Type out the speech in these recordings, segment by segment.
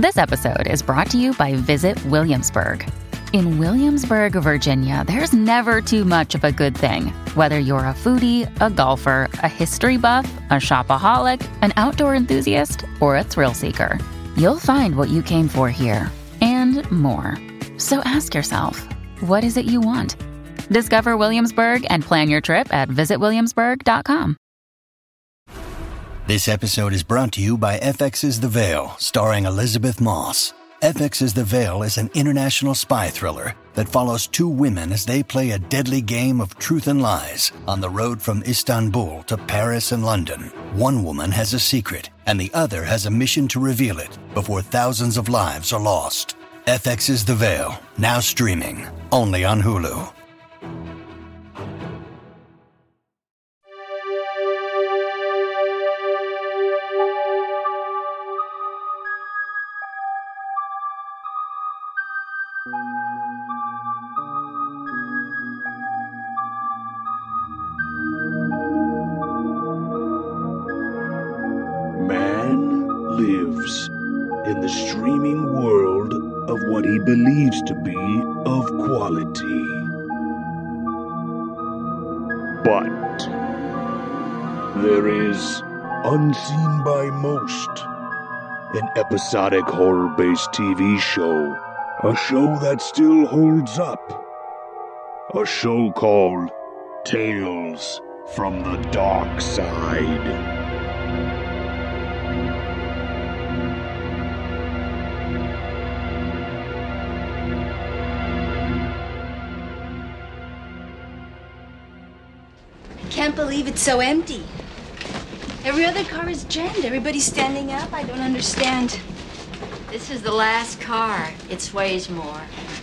This episode is brought to you by Visit Williamsburg. In Williamsburg, Virginia, there's never too much of a good thing. Whether you're a foodie, a golfer, a history buff, a shopaholic, an outdoor enthusiast, or a thrill seeker, you'll find what you came for here and more. So ask yourself, what is it you want? Discover Williamsburg and plan your trip at visitwilliamsburg.com. This episode is brought to you by FX's The Veil, starring Elizabeth Moss. FX's The Veil is an international spy thriller that follows two women as they play a deadly game of truth and lies on the road from Istanbul to Paris and London. One woman has a secret, and the other has a mission to reveal it before thousands of lives are lost. FX's The Veil, now streaming, only on Hulu. Man lives in the streaming world of what he believes to be of quality. But there is, unseen by most, an episodic horror-based TV show. A show that still holds up. A show called Tales from the Dark Side. Can't believe it's so empty. Every other car is jammed. Everybody's standing up. I don't understand. This is the last car. It sways more.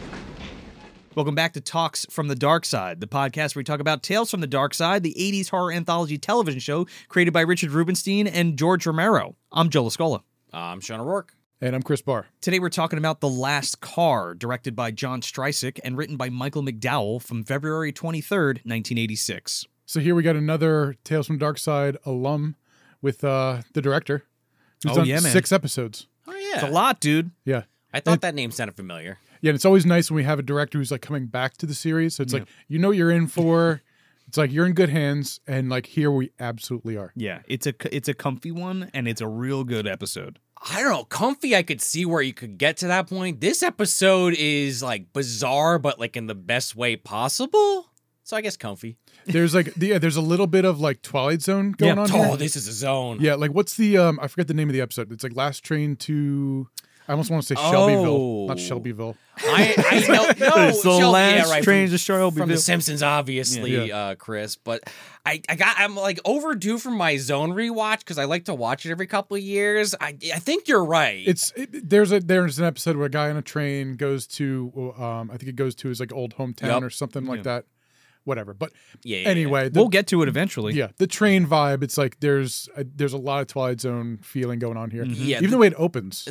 Welcome back to Talks from the Dark Side, the podcast where we talk about Tales from the Dark Side, the 80s horror anthology television show created by Richard Rubenstein and George Romero. I'm Joe Lascola. I'm Sean O'Rourke. And I'm Chris Barr. Today we're talking about The Last Car, directed by John Strysick and written by Michael McDowell from February 23rd, 1986. So here we got another Tales from the Dark Side alum with the director, who's done 6 episodes. Oh, yeah. It's a lot, dude. Yeah. I thought that name sounded familiar. Yeah, and it's always nice when we have a director who's like coming back to the series. So it's like, you know what you're in for. It's like you're in good hands, and like here we absolutely are. Yeah, it's a comfy one, and it's a real good episode. I don't know. Comfy, I could see where you could get to that point. This episode is like bizarre, but like in the best way possible. So I guess comfy. There's like there's a little bit of like Twilight Zone going on here. Oh, this is a zone. Yeah, like what's the I forget the name of the episode. It's like Last Train to, I almost want to say Shelbyville, not Shelbyville. I know. No, it's the last train to Shelbyville. From The Simpsons, obviously, Chris. But I'm like overdue for my Zone rewatch because I like to watch it every couple of years. I think you're right. There's an episode where a guy on a train goes to I think it goes to his like old hometown or something like that. Whatever, but anyway, we'll get to it eventually. Yeah, the train vibe. It's like there's a lot of Twilight Zone feeling going on here. Mm-hmm. Yeah, even the way it opens.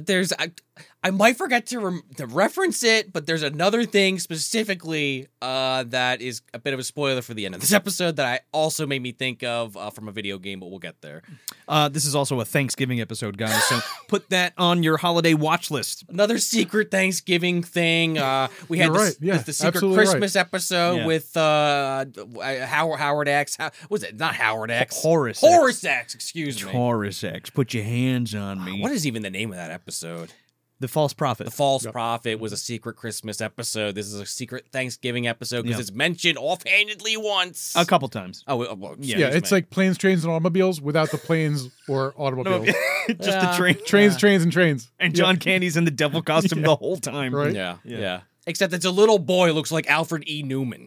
I might forget to reference it, but there's another thing specifically that is a bit of a spoiler for the end of this episode that I also made me think of from a video game, but we'll get there. This is also a Thanksgiving episode, guys, so put that on your holiday watch list. Another secret Thanksgiving thing. We had the secret Christmas episode with Howard X. Was it not Howard X? Horace X. Excuse me. Horace X. Put your hands on me. What is even the name of that episode? The False Prophet. The False Prophet was a secret Christmas episode. This is a secret Thanksgiving episode because it's mentioned offhandedly once. A couple times. Well, it's like planes, trains, and automobiles without the planes or automobiles. Just the train. Trains, and trains. And John Candy's in the devil costume the whole time. Right? Yeah. Except it's a little boy who looks like Alfred E. Newman.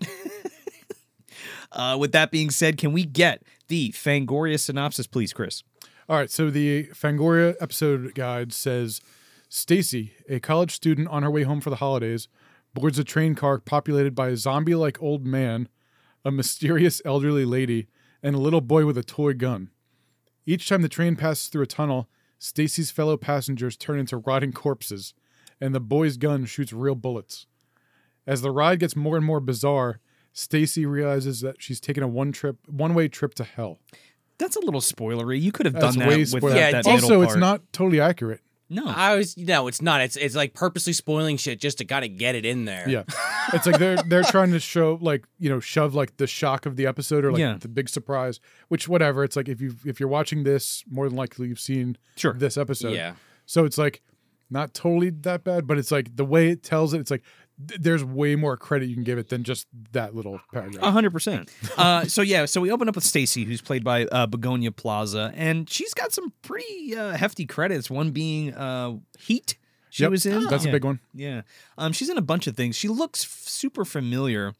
With that being said, can we get the Fangoria synopsis, please, Chris? All right, so the Fangoria episode guide says, Stacy, a college student on her way home for the holidays, boards a train car populated by a zombie-like old man, a mysterious elderly lady, and a little boy with a toy gun. Each time the train passes through a tunnel, Stacy's fellow passengers turn into rotting corpses, and the boy's gun shoots real bullets. As the ride gets more and more bizarre, Stacy realizes that she's taken a one-way trip to hell. That's a little spoilery. You could have done that way with that middle also, part. it's not totally accurate. No. No, it's not. It's like purposely spoiling shit just to kind of get it in there. Yeah, it's like they're trying to show like shove like the shock of the episode or like the big surprise. Which whatever. It's like if you're watching this, more than likely you've seen this episode. Yeah. So it's like not totally that bad, but it's like the way it tells it. It's like there's way more credit you can give it than just that little paragraph. 100%. So we open up with Stacy, who's played by Begonia Plaza, and she's got some pretty hefty credits. One being Heat. She was in. That's a big one. Yeah. She's in a bunch of things. She looks super familiar.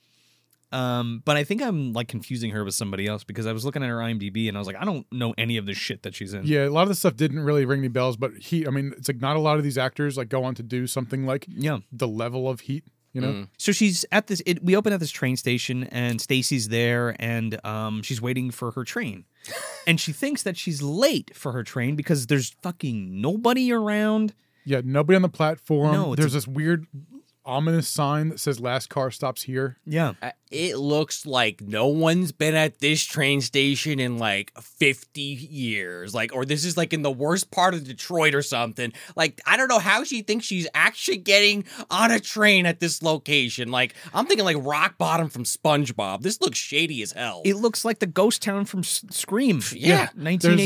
But I think I'm like confusing her with somebody else because I was looking at her IMDb and I was like, I don't know any of the shit that she's in. Yeah, a lot of the stuff didn't really ring any bells, but it's like not a lot of these actors like go on to do something like the level of Heat, So she's at this, we open at this train station and Stacy's there and she's waiting for her train. And she thinks that she's late for her train because there's fucking nobody around. Yeah, nobody on the platform. No, there's this weird ominous sign that says last car stops here. Yeah. It looks like no one's been at this train station in like 50 years. Like, or this is like in the worst part of Detroit or something. Like, I don't know how she thinks she's actually getting on a train at this location. Like, I'm thinking like Rock Bottom from SpongeBob. This looks shady as hell. It looks like the ghost town from Scream. Yeah. The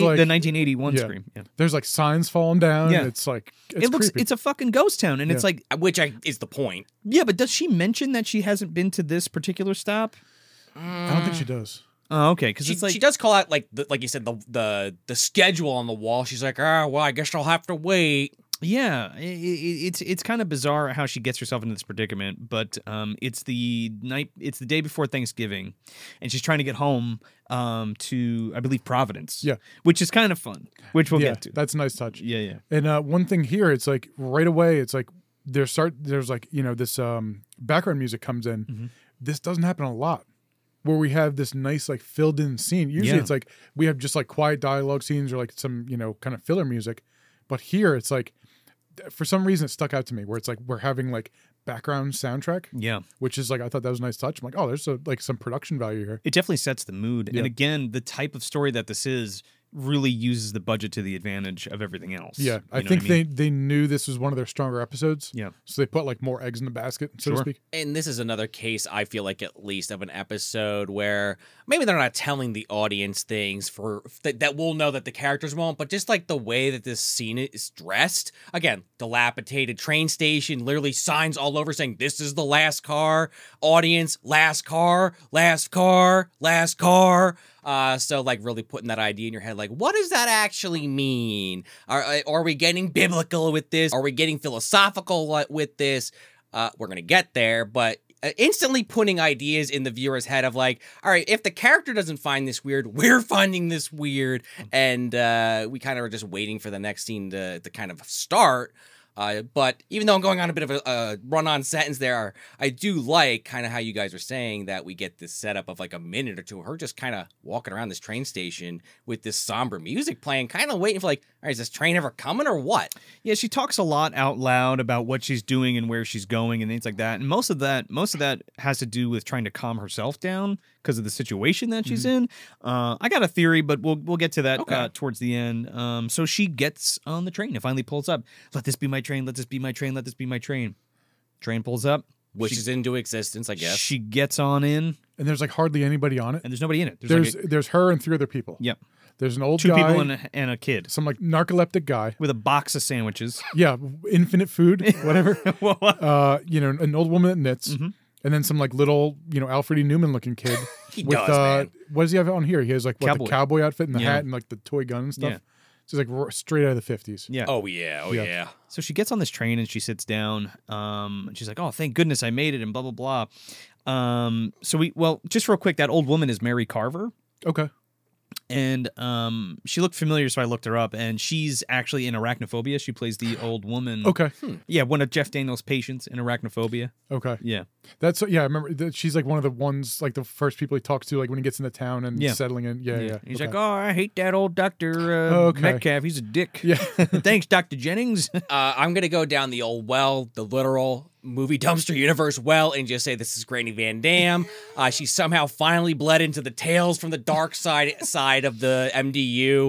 1981 Scream. Yeah. There's like signs falling down. Yeah. It's like, it's a fucking ghost town. And it's like, is the point. Yeah, but does she mention that she hasn't been to this particular stop? I don't think she does. Oh, okay. Because it's like she does call out like you said the schedule on the wall. She's like, well, I guess I'll have to wait. Yeah, it's kind of bizarre how she gets herself into this predicament, but it's the day before Thanksgiving, and she's trying to get home to, I believe, Providence. Yeah, which is kind of fun, which we'll get to. That's a nice touch. Yeah. And one thing here, it's like right away, it's like there's like this background music comes in. Mm-hmm. This doesn't happen a lot. Where we have this nice like filled in scene. Usually it's like we have just like quiet dialogue scenes or like some kind of filler music, but here it's like for some reason it stuck out to me where it's like we're having like background soundtrack. Yeah, which is like I thought that was a nice touch. I'm like, oh, there's like some production value here. It definitely sets the mood, and again, the type of story that this is really uses the budget to the advantage of everything else. Yeah, I think they knew this was one of their stronger episodes. Yeah, so they put like more eggs in the basket, so to speak. And this is another case, I feel like, at least of an episode where maybe they're not telling the audience things that we'll know that the characters won't, but just like the way that this scene is dressed. Again, dilapidated train station, literally signs all over saying this is the last car. Audience, last car, last car, last car. So like really putting that idea in your head, like what does that actually mean? Are we getting biblical with this? Are we getting philosophical with this? We're gonna get there, but instantly putting ideas in the viewer's head of like, all right, if the character doesn't find this weird, we're finding this weird, and we kind of are just waiting for the next scene to kind of start. But even though I'm going on a bit of a run-on sentence there, I do like kind of how you guys are saying that we get this setup of like a minute or two of her just kind of walking around this train station with this somber music playing, kind of waiting for like, all right, is this train ever coming or what? Yeah, she talks a lot out loud about what she's doing and where she's going and things like that. And most of that has to do with trying to calm herself down because of the situation that she's in. I got a theory, but we'll get to that towards the end. So she gets on the train. It finally pulls up. Let this be my train. Let this be my train. Let this be my train. Train pulls up. Wishes into existence, I guess. She gets on in. And there's like hardly anybody on it. And there's nobody in it. There's her and 3 other people. Yep. There's an old Two guy. people and a kid. Some like narcoleptic guy. With a box of sandwiches. Yeah. Infinite food, whatever. An old woman that knits. Mm-hmm. And then some like little, Alfred E. Newman looking kid. Man. What does he have on here? He has like the cowboy outfit and the hat and like the toy gun and stuff. Yeah. So it's like straight out of the 50s. Yeah. Oh yeah. So she gets on this train and she sits down. And she's like, "Oh, thank goodness I made it," and blah blah blah. Just real quick, that old woman is Mary Carver. Okay. And she looked familiar, so I looked her up, and she's actually in Arachnophobia. She plays the old woman. Okay. Yeah, one of Jeff Daniels' patients in Arachnophobia. Okay. Yeah. I remember that she's like one of the ones, like the first people he talks to, like when he gets into town and settling in. Yeah. He's like, "Oh, I hate that old Dr. Metcalf. He's a dick." Yeah. Thanks, Dr. Jennings. I'm going to go down the old the literal movie dumpster universe and just say this is Granny Van Dam. She somehow finally bled into the Tales from the Dark Side of the MDU.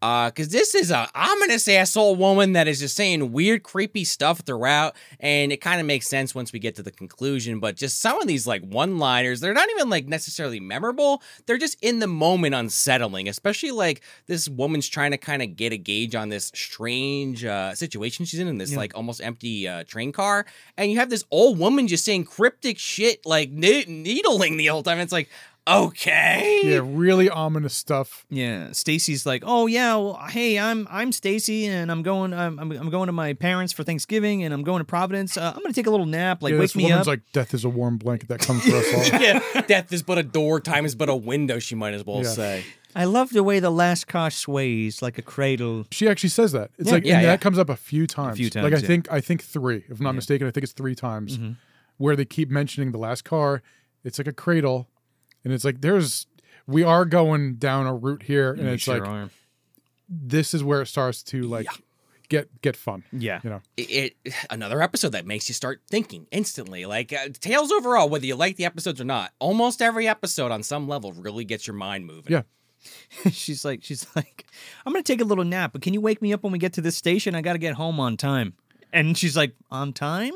Because this is a ominous asshole woman that is just saying weird, creepy stuff throughout, and it kind of makes sense once we get to the conclusion. But just some of these like one-liners, they're not even like necessarily memorable. They're just in the moment unsettling. Especially like this woman's trying to kind of get a gauge on this strange situation she's in this like almost empty train car, and you have this old woman just saying cryptic shit like needling the whole time. It's like, okay. Yeah, really ominous stuff. Yeah, Stacy's like, "Oh yeah, well, hey, I'm Stacy, and I'm going to my parents for Thanksgiving, and I'm going to Providence. I'm gonna take a little nap. Like, Yeah, wake this me woman's up." like, death is a warm blanket that comes for us all. Yeah, death is but a door, time is but a window, she might as well say. I love the way the last car sways like a cradle. She actually says that. It's Yeah. like, and that comes up a few times. times, Like yeah. I think 3, if I'm not mistaken. I think it's 3 times where they keep mentioning the last car. It's like a cradle, and it's like we are going down a route here, and it's like are. this is where it starts to like get fun. Yeah. You know. It another episode that makes you start thinking instantly. Like Tales overall, whether you like the episodes or not, almost every episode on some level really gets your mind moving. Yeah. she's like, I'm gonna take a little nap, but can you wake me up when we get to this station? I gotta get home on time. And she's like, on time?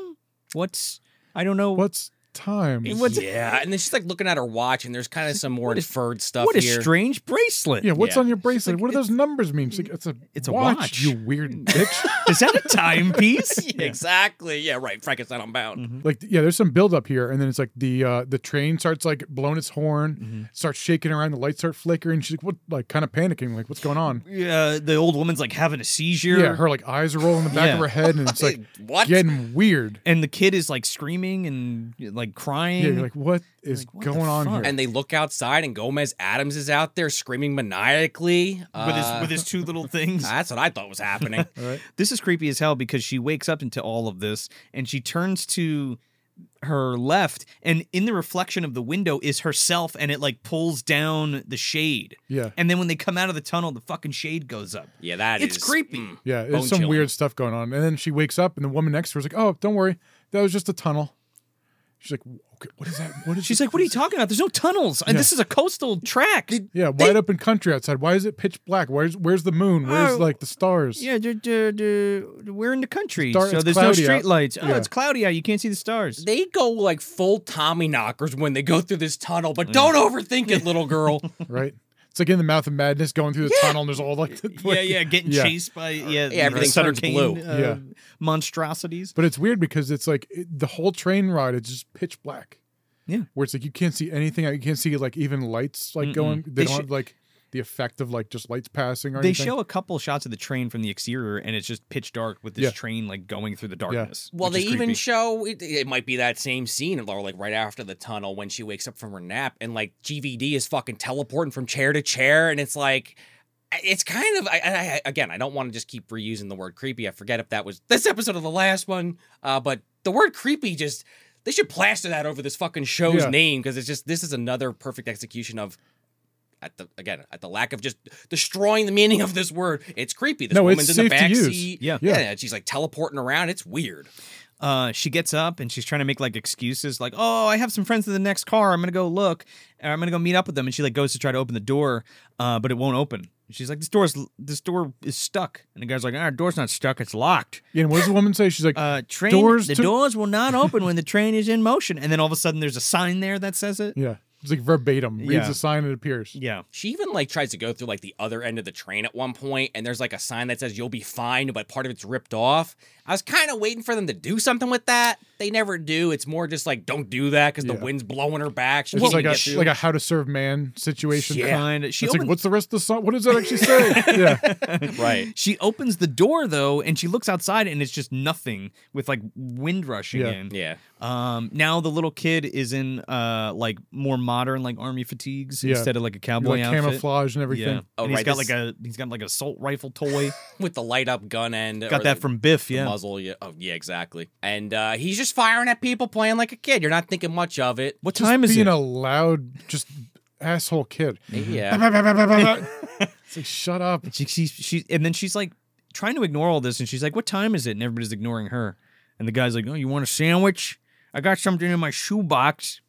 I don't know. What's time? Yeah, and then she's like looking at her watch, and there's kind of some more inferred stuff What a here. strange bracelet. Yeah, what's Yeah. on your bracelet? What do those numbers mean? She's like, it's a watch. You weird bitch. Is that a timepiece? Yeah, exactly. Yeah, right. Frankenstein Unbound. Like, yeah, there's some build up here, and then it's like the train starts like blowing its horn, starts shaking around, the lights start flickering. She's like, what? Like, kind of panicking, like, what's going on? Yeah, the old woman's like having a seizure. Yeah, her like eyes are rolling in the back of her head, and it's like What? getting weird. And the kid is like screaming and like crying. Yeah, you're like, what is Like, what the going on fuck? here? And they look outside, and Gomez Adams is out there screaming maniacally with his 2 little things. That's what I thought was happening. This is creepy as hell because she wakes up into all of this and she turns to her left, and in the reflection of the window is herself, and it like pulls down the shade. Yeah. And then when they come out of the tunnel, the fucking shade goes up. Yeah, It's creepy. Yeah, there's some bone-chilling. weird stuff going on. And then she wakes up, and the woman next to her is like, oh, don't worry, that was just a tunnel. She's like, okay, what is that? What is She's this? like, "What are you talking about? There's no tunnels. Yeah. This is a coastal track." Yeah, wide open country outside. Why is it pitch black? Where's the moon? Where's Oh, like the stars? Yeah, we're in the country, Star- so it's there's no cloudy street out. lights. Oh, Yeah. it's cloudy out. You can't see the stars. They go like full Tommy knockers when they go through this tunnel, but don't overthink it, little girl. Right? It's like in the Mouth of Madness going through the tunnel, and there's all like, Getting Yeah. chased by everything Sutter turns Kane, blue. Yeah. monstrosities. But it's weird because it's like the whole train ride is just pitch black. Yeah. Where it's like you can't see anything. You can't see like even lights like going. They don't have like the effect of like just lights passing or They anything. show a couple shots of the train from the exterior, and it's just pitch dark with this Yeah. train like going through the darkness. Well, which they is even creepy. show it might be that same scene, or like right after the tunnel when she wakes up from her nap, and like GVD is fucking teleporting from chair to chair, and it's like. It's kind of again. I don't want to just keep reusing the word creepy. I forget if that was this episode or the last one. But the word creepy just they should plaster that over this fucking show's Yeah. name because it's just this is another perfect execution of at the lack of just destroying the meaning of this word. It's creepy. This No, woman's it's in the safe to back use. seat. Yeah. And she's like teleporting around. It's weird. She gets up and she's trying to make like excuses, like, "Oh, I have some friends in the next car. I'm gonna go look. Or I'm gonna go meet up with them." And she like goes to try to open the door, but it won't open. She's like, "This door is stuck." And the guy's like, "Our door's not stuck. It's locked." Yeah, and what does the woman say? She's like, Train. Doors the to- doors will not open when the train is in motion. And then all of a sudden, there's a sign there that says it. yeah, it's like verbatim. Reads Yeah. the sign and it appears. Yeah. She even like tries to go through like the other end of the train at one point, and there's like a sign that says you'll be fine, but part of it's ripped off. I was kind of waiting for them to do something with that. They never do. It's more just like don't do that because the Yeah. wind's blowing her back. She It's can't like get through. a how to serve man situation. Yeah. Kind of. She It's like, opens, what's the rest of the song? What does that actually say? Yeah. right. she opens the door though, and she looks outside, and it's just nothing with like wind rushing Yeah. in. Yeah. Now the little kid is in like more modern like army fatigues Yeah. instead of like a cowboy Like outfit. camouflage and everything. Yeah. Oh, and right, he's got like a assault rifle toy. With the light up gun end. Got that from Biff, the yeah. muzzle. Yeah. Oh, yeah, exactly. And he's just firing at people, playing like a kid. You're not thinking much of it. What Just time is being it? a loud, just asshole kid. Yeah. It's like, shut up. She and then she's like trying to ignore all this, and she's like, "What time is it?" And everybody's ignoring her. And the guy's like, "Oh, you want a sandwich? I got something in my shoebox."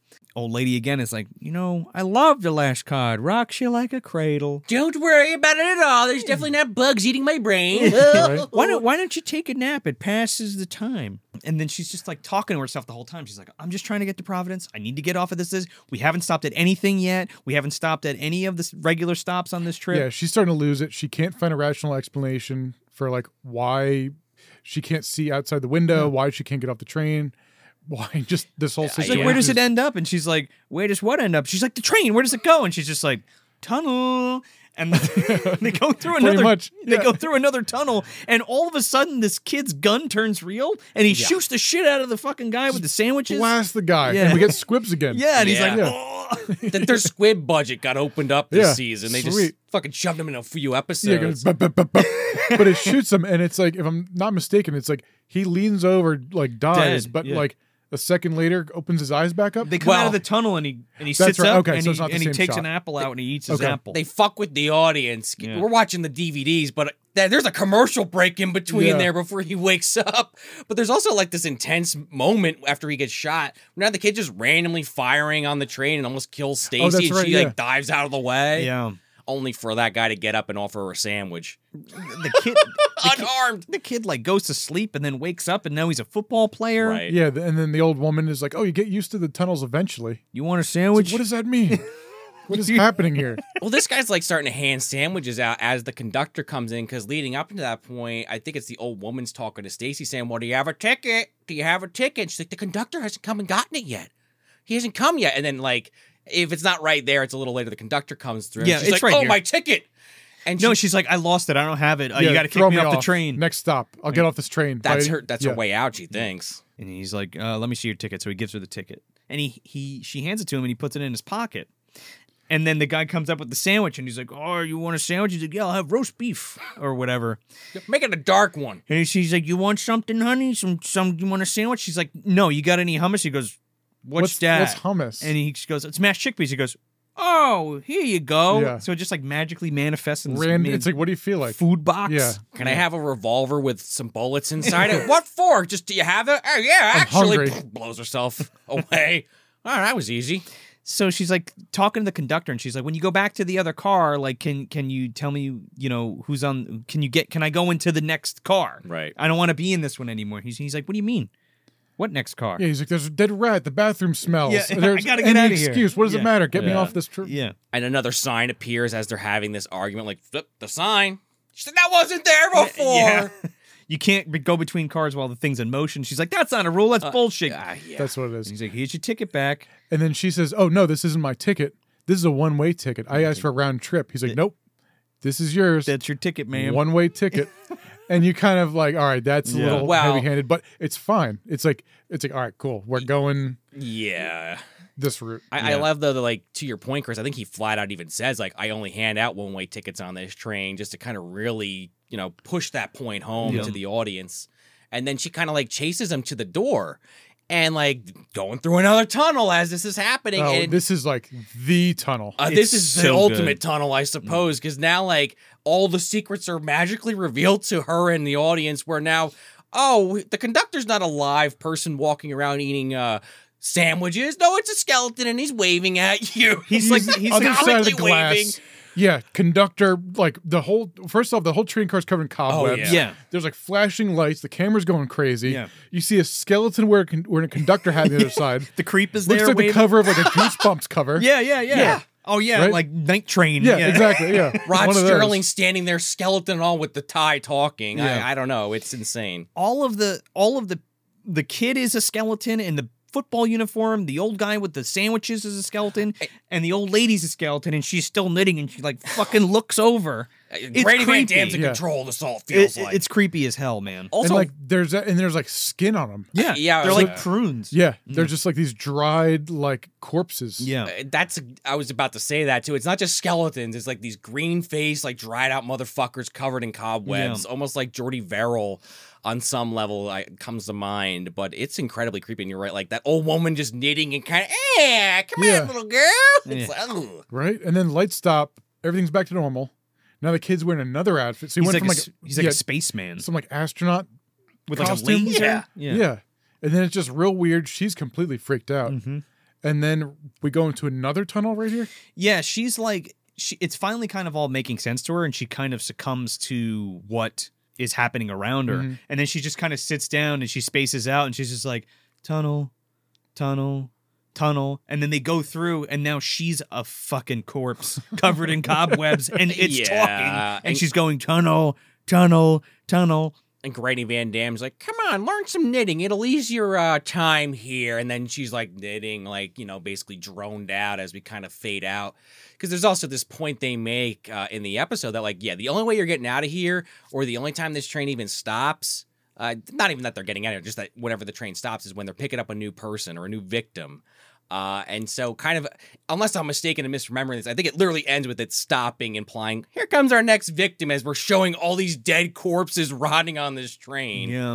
Old lady again is like, I love the last card. Rocks you like a cradle. Don't worry about it at all. There's definitely not bugs eating my brain. Right? Why don't you take a nap? It passes the time. And then she's just like talking to herself the whole time. She's like, I'm just trying to get to Providence. I need to get off of this. We haven't stopped at anything yet. We haven't stopped at any of the regular stops on this trip. Yeah, she's starting to lose it. She can't find a rational explanation for like why she can't see outside the window, why she can't get off the train, why just this whole She's situation. like, where does it end up? And she's like, where does what end up? She's like, the train. Where does it go? And she's just like, tunnel. And they go through Pretty another. much, They yeah. go through another tunnel, and all of a sudden, this kid's gun turns real, and he shoots the shit out of the fucking guy with the sandwiches. Blast the guy, Yeah. and we get Squibs again. Yeah, and he's Yeah. like, Yeah. oh. That their squid budget got opened up this Yeah, season. They sweet. just fucking shoved him in a few Yeah, episodes. it goes, bup, bup, bup, bup. But it shoots him, and it's like, if I'm not mistaken, it's like he leans over, like dies, Dead, but yeah. like a second later opens his eyes back up. They come out Well, of the tunnel, and he that's sits right. up, Okay, and, so he, it's not the and he same takes shot. an apple out, and he eats his Okay. apple. They fuck with the audience. Yeah. We're watching the DVDs, but there's a commercial break in between Yeah. there before he wakes up. But there's also like this intense moment after he gets shot. Now the kid just randomly firing on the train and almost kills Stacy, Oh, that's and right, she yeah. like dives out of the way. yeah, Only for that guy to get up and offer her a sandwich. the kid, Unarmed. the kid like goes to sleep and then wakes up, and now he's a football player. Right. Yeah, and then the old woman is like, "Oh, you get used to the tunnels eventually." You want a It's sandwich? like, what does that mean? What is happening here? Well, this guy's like starting to hand sandwiches out as the conductor comes in, because leading up to that point, I think it's the old woman's talking to Stacy saying, well, do you have a ticket? Do you have a ticket? She's like, the conductor hasn't come and gotten it yet. He hasn't come yet. And then like, if it's not right there, it's a little later. The conductor comes through. Yeah, and she's it's like, right oh, here. my ticket. And No, she's like, I lost it. I don't have it. Yeah, You got to throw kick me off the train. Next stop. I'll get off this train. that's Bye. her. That's Yeah. her way out, she thinks. And he's like, let me see your ticket. So he gives her the ticket. And she hands it to him, and he puts it in his pocket. And then the guy comes up with the sandwich, and he's like, oh, you want a sandwich? He's like, yeah, I'll have roast beef or whatever. Make it a dark one. And she's like, you want something, honey? You want a sandwich? She's like, no, you got any hummus? He goes, what's that? What's hummus? And he goes, it's mashed chickpeas. He goes, oh, here you go. Yeah. So it just like magically manifests in this It's like, what do you feel like? food box. Yeah. Can I have a revolver with some bullets inside it? What for? Just, do you have it? Oh, yeah, actually. hungry. Blows herself away. Oh, that was easy. So she's like talking to the conductor, and she's like, when you go back to the other car, like, can you tell me, who's on, can I go into the next car? Right. I don't want to be in this one anymore. He's like, what do you mean? What next car? Yeah, he's like, there's a dead rat. The bathroom smells. Yeah, There's I gotta get any outta here. excuse. What does Yeah. it matter? Get me Yeah. off this trip. Yeah. And another sign appears as they're having this argument, like, flip the sign. She said, that wasn't there before. Yeah. You can't go between cars while the thing's in motion. She's like, that's not a rule. That's bullshit. Yeah. That's what it And is. he's like, here's your ticket back. And then she says, "Oh no, this isn't my ticket. This is a one-way ticket. I asked for a round trip." He's like, "Nope, this is yours. That's your ticket, ma'am. One-way ticket." And you kind of like, all right, that's a Yeah. little Well- heavy-handed, but it's fine. It's like, all right, cool. We're going Yeah. this route. I love the like, to your point, Chris, I think he flat out even says, like, I only hand out one-way tickets on this train, just to kind of really, push that point home Yeah. to the audience. And then she kind of like chases him to the door and like going through another tunnel as this is happening. Oh, and this is like the tunnel. this It's is the so ultimate good. tunnel, I suppose, because now like all the secrets are magically revealed to her and the audience, where now, oh, the conductor's not a live person walking around eating sandwiches. No, it's a skeleton, and he's waving at you. He's like, Other side of the comically glass. waving. Yeah, conductor, like first off, the whole train car's covered in cobwebs. yeah. There's like flashing lights. The camera's going crazy. Yeah. You see a skeleton wearing a conductor hat on the other side. the creep is Looks there. like the waving. cover of like a Goosebumps cover. Yeah. Oh, yeah. Right? Like Night Train. Yeah, exactly. Yeah. Rod One of those. Sterling standing there, skeleton and all, with the tie talking. Yeah. I don't know. It's insane. all of the kid is a skeleton in the football uniform. The old guy with the sandwiches is a skeleton, and the old lady's a skeleton, and she's still knitting, and she like fucking looks over. It's Grady Van creepy. Dam's in Yeah. control. This all feels like. It's creepy as hell, man. Also, And like there's like skin on them. Yeah, yeah, they're like- like prunes. Yeah, they're just like these dried like corpses. Yeah. I was about to say that too. It's not just skeletons. It's like these green faced, like dried out motherfuckers covered in cobwebs, almost like Jordy Verrill on some level comes to mind. But it's incredibly creepy. And you're right, like that old woman just knitting and kind of, come Yeah. on, little girl. It's like, ugh. Right, and then lights stop. Everything's back to normal. Now the kid's wearing another outfit. So he He's went like, from he's like a spaceman some like astronaut with like a costume. laser. Yeah. Yeah. And then it's just real weird. She's completely freaked out. Mm-hmm. And then we go into another tunnel right here. Yeah, she's like, it's finally kind of all making sense to her, and she kind of succumbs to what is happening around her. And then she just kind of sits down and she spaces out, and she's just like, tunnel, tunnel, tunnel. And then they go through, and now she's a fucking corpse covered in cobwebs, and it's talking, and she's going, tunnel, tunnel, tunnel. And Granny Van Dam's like, come on, learn some knitting. It'll ease your time here. And then she's like knitting, like, basically droned out as we kind of fade out. Because there's also this point they make in the episode that, like, the only way you're getting out of here, or the only time this train even stops, not even that they're getting out of it, just that whenever the train stops is when they're picking up a new person or a new victim. And so kind of, unless I'm mistaken and misremembering this, I think it literally ends with it stopping, implying, here comes our next victim, as we're showing all these dead corpses rotting on this train. Yeah.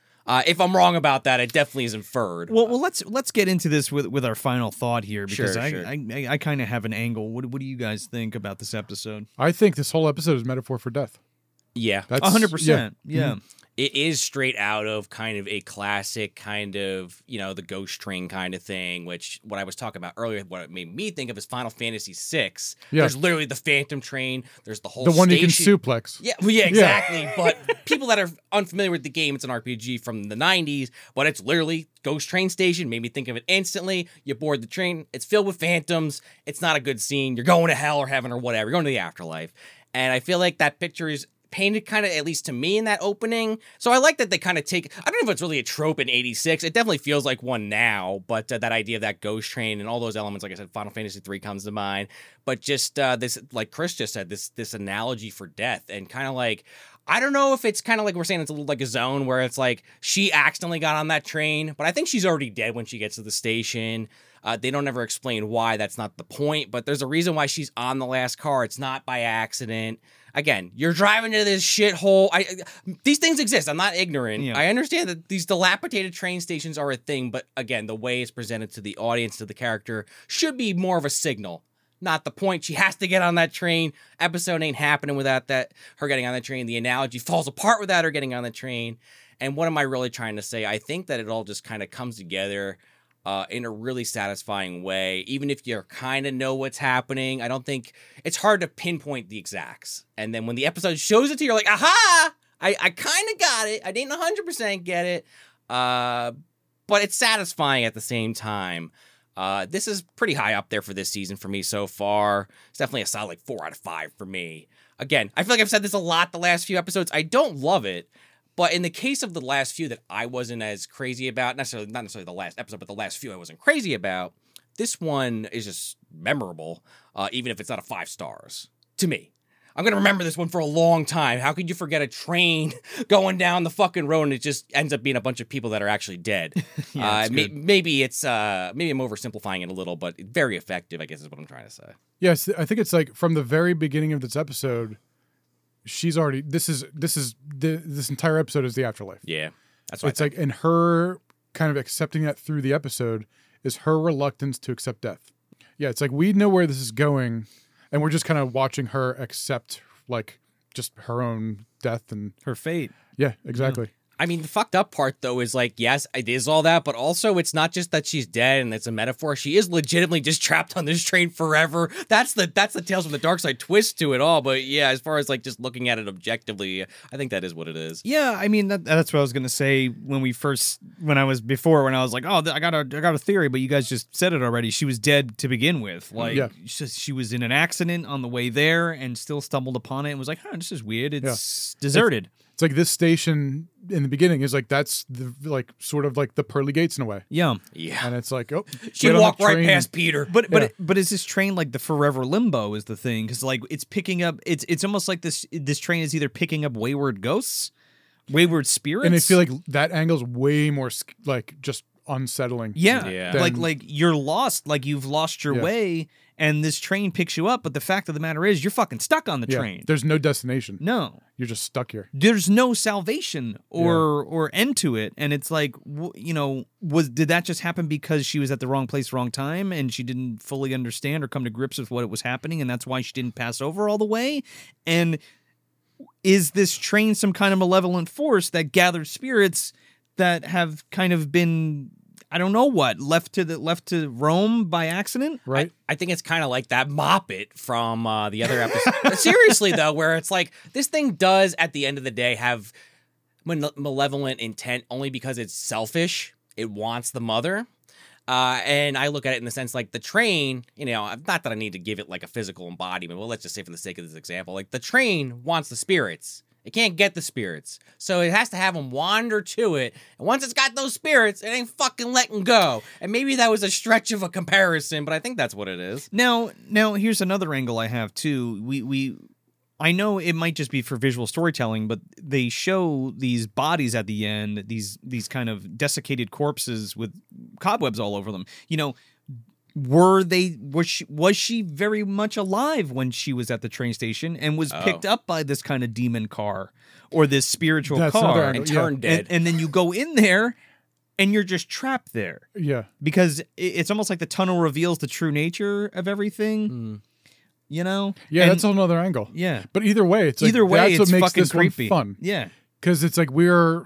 If I'm wrong about that, it definitely is inferred. Well, let's get into this with our final thought here, because Sure. I kind of have an angle. What do you guys think about this episode? I think this whole episode is metaphor for death. Yeah. That's 100%. Yeah. It is straight out of kind of a classic kind of, the ghost train kind of thing, which what I was talking about earlier, what it made me think of is Final Fantasy VI. Yeah. There's literally the Phantom Train. There's the whole The one station. you can suplex. Yeah, well, yeah, exactly. But people that are unfamiliar with the game, it's an RPG from the 90s, but it's literally Ghost Train Station. Made me think of it instantly. You board the train. It's filled with phantoms. It's not a good scene. You're going to hell or heaven or whatever. You're going to the afterlife. And I feel like that picture is painted kind of, at least to me, in that opening. So I like that they kind of take, I don't know if it's really a trope in 86. It definitely feels like one now, but that idea of that ghost train and all those elements, like I said, Final Fantasy 3 comes to mind. But just this, like Chris just said, this analogy for death, and kind of like, I don't know if it's kind of like we're saying it's a little like a zone where it's like she accidentally got on that train, but I think she's already dead when she gets to the station. They don't ever explain why. That's not the point, but there's a reason why she's on the last car. It's not by accident. Again, you're driving to this shithole. These things exist. I'm not ignorant. Yeah. I understand that these dilapidated train stations are a thing, but again, the way it's presented to the audience, to the character, should be more of a signal. Not the point. She has to get on that train. Episode ain't happening without her getting on the train. The analogy falls apart without her getting on the train. And what am I really trying to say? I think that it all just kind of comes together in a really satisfying way. Even if you kind of know what's happening, I don't think it's hard to pinpoint the exacts. And then when the episode shows it to you, you're like, aha! I kind of got it. I didn't 100% get it. But it's satisfying at the same time. This is pretty high up there for this season for me so far. It's definitely a solid 4 out of 5 for me. Again, I feel like I've said this a lot the last few episodes. I don't love it. But in the case of the last few that I wasn't as crazy about, not necessarily the last episode, but the last few I wasn't crazy about, this one is just memorable, even if it's not a 5 stars, to me. I'm going to remember this one for a long time. How could you forget a train going down the fucking road and it just ends up being a bunch of people that are actually dead? Yeah, maybe I'm oversimplifying it a little, but very effective, I guess is what I'm trying to say. Yes, I think it's like from the very beginning of this episode, she's already, this entire episode is the afterlife. Yeah. That's what It's like, and her kind of accepting that through the episode is her reluctance to accept death. Yeah, it's like we know where this is going, and we're just kind of watching her accept, like, just her own death and her fate. Yeah, exactly. I mean, the fucked up part, though, is like, yes, it is all that, but also it's not just that she's dead and it's a metaphor. She is legitimately just trapped on this train forever. That's the Tales from the Dark Side twist to it all. But yeah, as far as like just looking at it objectively, I think that is what it is. Yeah, I mean that's what I was gonna say when I was like, oh, I got a theory, but you guys just said it already. She was dead to begin with. Like, she was in an accident on the way there and still stumbled upon it and was like, this is weird. It's deserted. It's like this station in the beginning is like, that's the, like, sort of like the pearly gates in a way. Yeah. Yeah. And it's like, oh, she walked right past Peter. But is this train like the forever limbo is the thing? Because like it's picking up, it's almost like this train is either picking up wayward ghosts, wayward spirits. And I feel like that angle's way more like just unsettling. Yeah. Like you're lost, like you've lost your way, and this train picks you up. But the fact of the matter is, you're fucking stuck on the train. There's no destination. No, you're just stuck here. There's no salvation or end to it. And it's like, did that just happen because she was at the wrong place, wrong time, and she didn't fully understand or come to grips with what was happening, and that's why she didn't pass over all the way? And is this train some kind of malevolent force that gathers spirits that have kind of been I don't know what, left to roam by accident? Right. I think it's kind of like that Moppet from the other episode. Seriously, though, where it's like this thing does, at the end of the day, have malevolent intent only because it's selfish. It wants the mother. And I look at it in the sense like the train, you know, not that I need to give it like a physical embodiment, but let's just say for the sake of this example, like the train wants the spirits. It can't get the spirits. So it has to have them wander to it. And once it's got those spirits, it ain't fucking letting go. And maybe that was a stretch of a comparison, but I think that's what it is. Now here's another angle I have too. I know it might just be for visual storytelling, but they show these bodies at the end, these kind of desiccated corpses with cobwebs all over them. You know, was she very much alive when she was at the train station and was picked up by this kind of demon car or this spiritual car and turned dead? And then you go in there and you're just trapped there. Yeah. Because it's almost like the tunnel reveals the true nature of everything. You know? Yeah, that's a whole other angle. Yeah. But either way, it's like Either way, that's what it's makes fucking this creepy. one fun. Yeah. Because it's like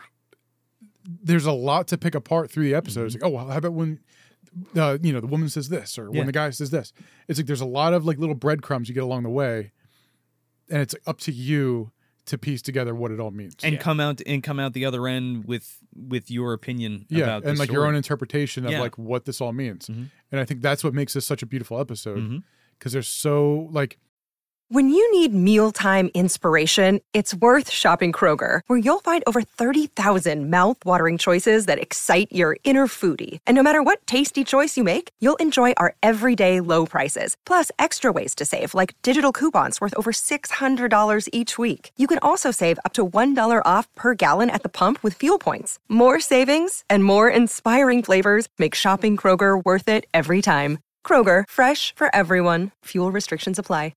there's a lot to pick apart through the episode. It's like, oh, well, how about when the woman says this, or when the guy says this? It's like there's a lot of like little breadcrumbs you get along the way, and it's up to you to piece together what it all means. And come out the other end with your opinion about the and like story. your own interpretation of Yeah. like what this all means. And I think that's what makes this such a beautiful episode, because there's so like. When you need mealtime inspiration, it's worth shopping Kroger, where you'll find over 30,000 mouth-watering choices that excite your inner foodie. And no matter what tasty choice you make, you'll enjoy our everyday low prices, plus extra ways to save, like digital coupons worth over $600 each week. You can also save up to $1 off per gallon at the pump with fuel points. More savings and more inspiring flavors make shopping Kroger worth it every time. Kroger, fresh for everyone. Fuel restrictions apply.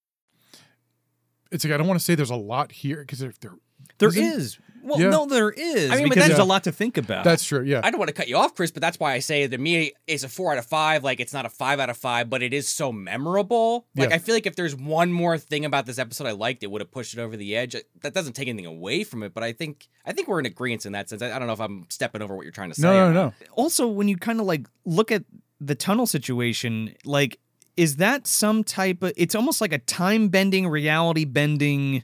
It's like I don't want to say there's a lot here because there is. Well, Yeah. no, there is. I mean, but because there's that's- a lot to think about. That's true. Yeah. I don't want to cut you off, Chris, but that's why I say to me it's a 4 out of 5. Like it's not a 5 out of 5, but it is so memorable. Like Yeah. I feel like if there's one more thing about this episode I liked, it would have pushed it over the edge. That doesn't take anything away from it, but I think we're in agreement in that sense. I don't know if I'm stepping over what you're trying to say. No. Also, when you kind of like look at the tunnel situation, like, is that some type of? It's almost like a time bending, reality bending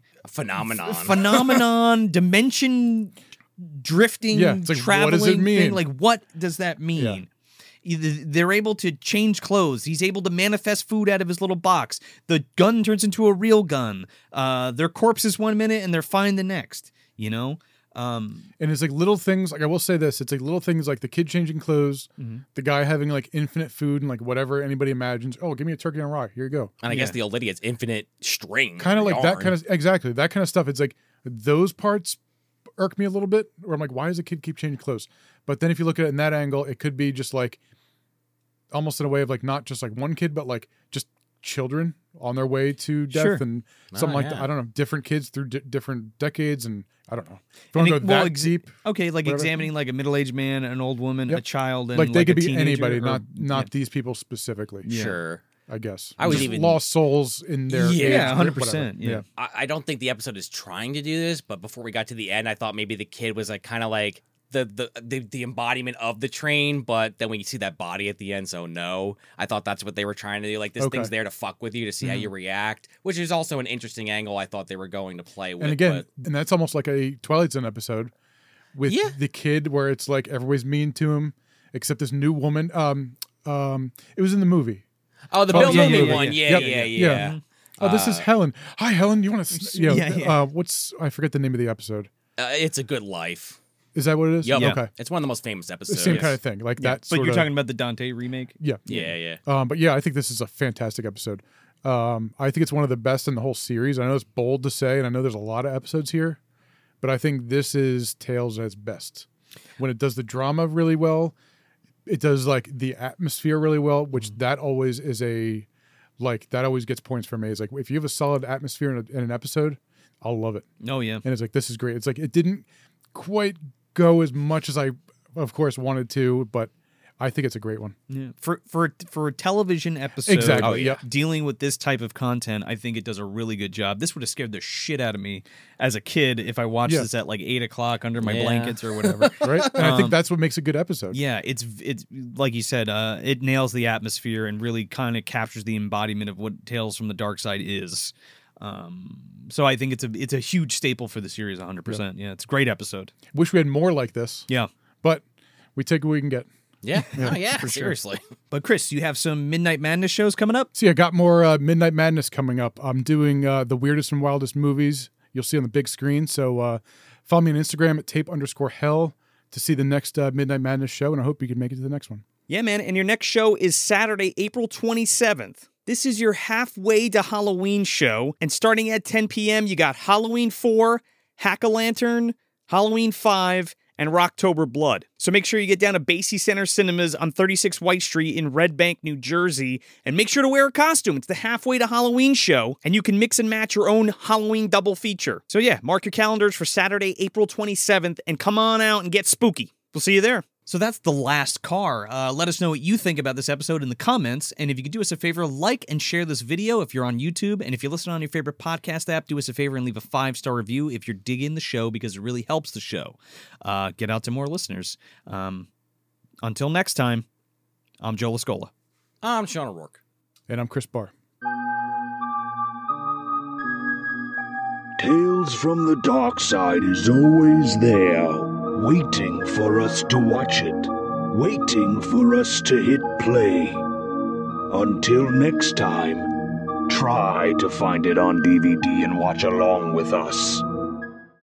Phenomenon. dimension drifting, Yeah, it's like, what traveling does it mean? thing. Like, what does that mean? Either they're able to change clothes. He's able to manifest food out of his little box. The gun turns into a real gun. Their corpses 1 minute and they're fine the next. You know. And it's like little things. Like I will say this: it's like little things like the kid changing clothes, the guy having like infinite food and like whatever anybody imagines. Oh, give me a turkey on a rock. Here you go. And I guess the old lady has infinite string. Kind of like that yarn. kind of exactly that kind of stuff. It's like those parts irk me a little bit. Where I'm like, why does the kid keep changing clothes? But then if you look at it in that angle, it could be just like almost in a way of like not just like one kid, but like just children on their way to death Sure. and something like that. yeah. I don't know, different kids through different decades, and I don't know. If you And want to go that deep, Okay, like whatever. examining like a middle-aged man, an old woman, Yep. a child, and like they a could be teenager, anybody, or- not these people specifically. Sure. I guess. I was Just even- lost souls in their Yeah, age, 100%, whatever. yeah. I don't think the episode is trying to do this, but before we got to the end, I thought maybe the kid was like kind of like the embodiment of the train, but then when you see that body at the end, so no. I thought that's what they were trying to do. Like this Okay. thing's there to fuck with you to see how you react, which is also an interesting angle I thought they were going to play with. And again, and that's almost like a Twilight Zone episode with Yeah. the kid where it's like everybody's mean to him except this new woman. It was in the movie. oh, the Oh, Bill yeah, Murray yeah, one, yeah. yeah. Yep. Oh, this is Helen. Hi, Helen. You want to? Yeah. What's I forget the name of the episode. It's a Good Life. Is that what it is? Yep. Yeah. Okay. It's one of the most famous The episodes. same kind of thing, like that. But Sort you're of, talking about the Dante remake. yeah. Yeah. But yeah, I think this is a fantastic episode. I think it's one of the best in the whole series. I know it's bold to say, and I know there's a lot of episodes here, but I think this is Tales at its best. When it does the drama really well, it does like the atmosphere really well, which that always is that always gets points for me. It's like if you have a solid atmosphere in an episode, I'll love it. Oh yeah. And it's like, this is great. It's like it didn't quite go as much as I, of course, wanted to, but I think it's a great one. Yeah. For a television episode, Exactly. dealing with this type of content, I think it does a really good job. This would have scared the shit out of me as a kid if I watched this at like 8 o'clock under my blankets or whatever. Right, and I think that's what makes a good episode. Yeah, it's like you said, it nails the atmosphere and really kind of captures the embodiment of what Tales from the Dark Side is. So I think it's a huge staple for the series, 100%. Yeah, it's a great episode. Wish we had more like this. Yeah, but we take what we can get. Yeah, for seriously. Sure. But Chris, you have some Midnight Madness shows coming up? See, I got more Midnight Madness coming up. I'm doing the weirdest and wildest movies you'll see on the big screen. So follow me on Instagram at tape_hell to see the next Midnight Madness show, and I hope you can make it to the next one. Yeah, man. And your next show is Saturday, April 27th. This is your halfway to Halloween show. And starting at 10 p.m., you got Halloween 4, Hack-A-Lantern, Halloween 5, and Rocktober Blood. So make sure you get down to Basie Center Cinemas on 36 White Street in Red Bank, New Jersey, and make sure to wear a costume. It's the halfway to Halloween show, and you can mix and match your own Halloween double feature. So yeah, mark your calendars for Saturday, April 27th, and come on out and get spooky. We'll see you there. So that's The Last Car. Let us know what you think about this episode in the comments. And if you could do us a favor, like and share this video if you're on YouTube. And if you listen on your favorite podcast app, do us a favor and leave a 5-star review if you're digging the show, because it really helps the show get out to more listeners. Until next time, I'm Joe Lascola. I'm Sean O'Rourke. And I'm Chris Barr. Tales from the Dark Side is always there, waiting for us to watch it, waiting for us to hit play. Until next time, try to find it on DVD and watch along with us.